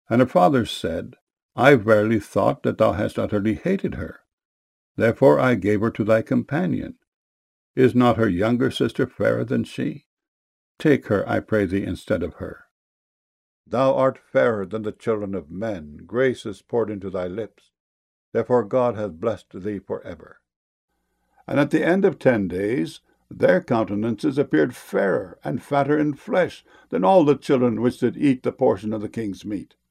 And her father said, I verily thought that thou hast utterly hated her. Therefore I gave her to thy companion. Is not her younger sister fairer than she? Take her, I pray thee, instead of her. Thou art fairer than the children of men. Grace is poured into thy lips. Therefore God hath blessed thee for ever. And at the end of 10 days, their countenances appeared fairer and fatter in flesh than all the children which did eat the portion of the king's meat.